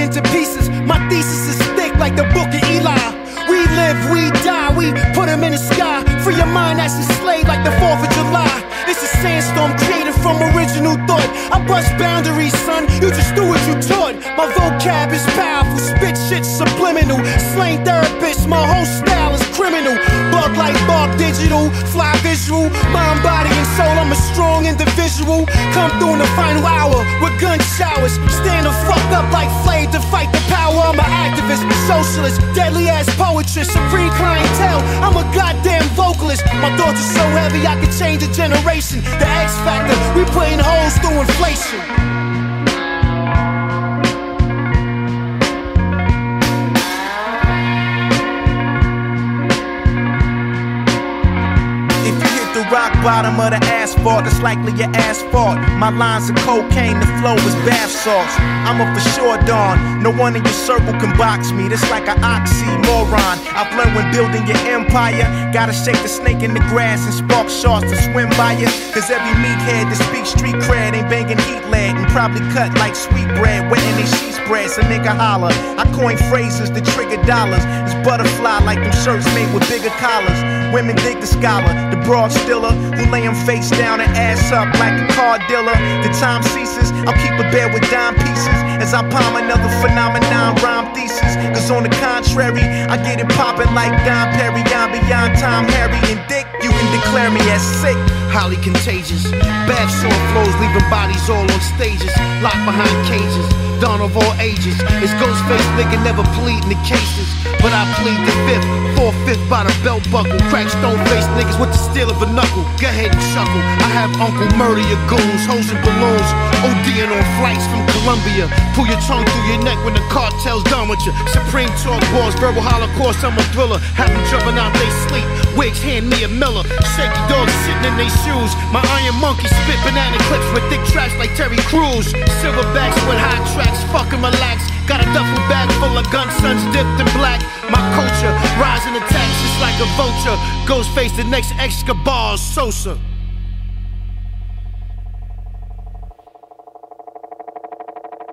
into pieces. My thesis is thick like the book of Eli. We live, we die, we put them in the sky. Free your mind that's enslaved like the 4th of July. It's a sandstorm created from original thought. I bust boundaries, son, you just do what you taught. My vocab is powerful, spit shit subliminal. Slang therapist, my whole style is criminal. Bug like Bark Digital, fly visual. Mind, body, and soul, I'm a strong individual. Come through in the final hour with gun showers. Stand the fuck up like Flay to fight the power. I'm an activist, socialist, deadly ass poetry, supreme clientele. I'm a goddamn vocalist. My thoughts are so heavy I could change a generation. The X Factor, we putting holes through inflation. Rock bottom of the asphalt, it's likely your asphalt. My lines of cocaine, the flow is bath salts. I'm a for sure dawn, no one in your circle can box me. This like an oxymoron. I've learned when building your empire, gotta shake the snake in the grass and spark sharks to swim by you. Cause every meathead that speaks street cred ain't banging heat lead and probably cut like sweet bread, wetting their sheet spread. So nigga holler, I coin phrases to trigger dollars. It's butterfly like them shirts made with bigger collars. Women dig the scholar, the broad stiller, who lay him face down and ass up like a car dealer. The time ceases, I'll keep a bed with dime pieces as I palm another phenomenon rhyme thesis. Cause on the contrary, I get it poppin' like Don Perry. I'm beyond Tom, Harry, and Dick. You can declare me as sick. Highly contagious, bath salt flows, leaving bodies all on stages, locked behind cages, dawn of all ages. It's Ghostface nigga never pleading the cases, but I plead the 5th, 4/5 by the belt buckle. Crack stone face niggas with the steel of a knuckle. Go ahead and chuckle. I have Uncle murder your goons, hoes and balloons, ODing on flights from Colombia. Pull your tongue through your neck when the cartel's done with you. Supreme talk wars, verbal holocaust, I'm a thriller. Have them jumping out they sleep. Wigs hand me a Miller. Shaky dogs sitting in they shoes. My iron monkey spit banana clips with thick tracks like Terry Crews. Silverbacks with high tracks, fucking relax. Got a duffel bag full of gun sons dipped in black. My culture, rising attacks just like a vulture. Ghostface the next Escobar Sosa.